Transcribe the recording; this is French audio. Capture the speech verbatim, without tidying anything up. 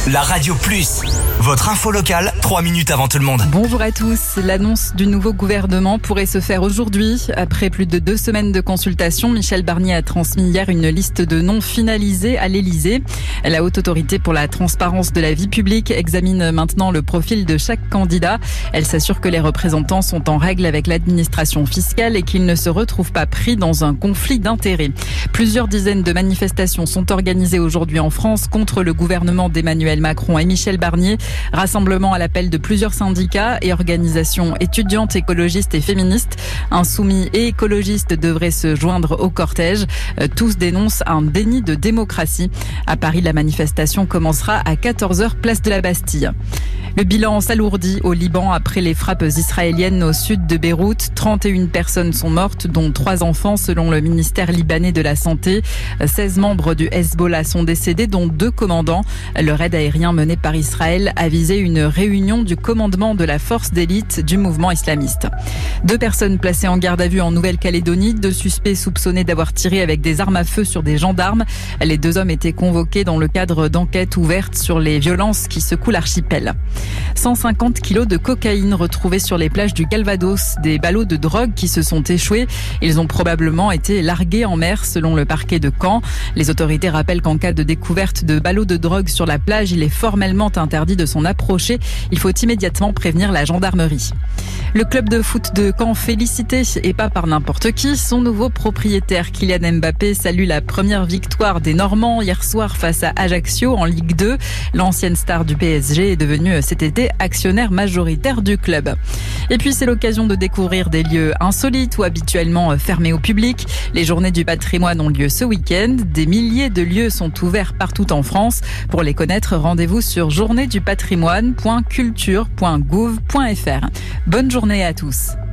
La Radio Plus, votre info locale, trois minutes avant tout le monde. Bonjour à tous. L'annonce du nouveau gouvernement pourrait se faire aujourd'hui. Après plus de deux semaines de consultation, Michel Barnier a transmis hier une liste de noms finalisés à l'Elysée. La Haute Autorité pour la transparence de la vie publique examine maintenant le profil de chaque candidat. Elle s'assure que les représentants sont en règle avec l'administration fiscale et qu'ils ne se retrouvent pas pris dans un conflit d'intérêts. Plusieurs dizaines de manifestations sont organisées aujourd'hui en France contre le gouvernement d'Emmanuel Macron et Michel Barnier. Rassemblement à l'appel de plusieurs syndicats et organisations étudiantes, écologistes et féministes. Insoumis et écologistes devraient se joindre au cortège. Tous dénoncent un déni de démocratie. À Paris, la manifestation commencera à quatorze heures, place de la Bastille. Le bilan s'alourdit au Liban après les frappes israéliennes au sud de Beyrouth. trente et une personnes sont mortes, dont trois enfants selon le ministère libanais de la Santé. seize membres du Hezbollah sont décédés, dont deux commandants. Le raid aérien mené par Israël a visé une réunion du commandement de la force d'élite du mouvement islamiste. Deux personnes placées en garde à vue en Nouvelle-Calédonie, deux suspects soupçonnés d'avoir tiré avec des armes à feu sur des gendarmes. Les deux hommes étaient convoqués dans le cadre d'enquêtes ouvertes sur les violences qui secouent l'archipel. cent cinquante kilos de cocaïne retrouvés sur les plages du Calvados, des ballots de drogue qui se sont échoués. Ils ont probablement été largués en mer selon le parquet de Caen. Les autorités rappellent qu'en cas de découverte de ballots de drogue sur la plage, il est formellement interdit de s'en approcher. Il faut immédiatement prévenir la gendarmerie. Le club de foot de Caen félicité, et pas par n'importe qui, son nouveau propriétaire Kylian Mbappé salue la première victoire des Normands hier soir face à Ajaccio en Ligue deux. L'ancienne star du P S G est devenue cet été actionnaire majoritaire du club. Et puis c'est l'occasion de découvrir des lieux insolites ou habituellement fermés au public. Les journées du patrimoine ont lieu ce week-end. Des milliers de lieux sont ouverts partout en France. Pour les connaître, rendez-vous sur journée du patrimoine point culture point gouv point fr. Bonne journée à tous.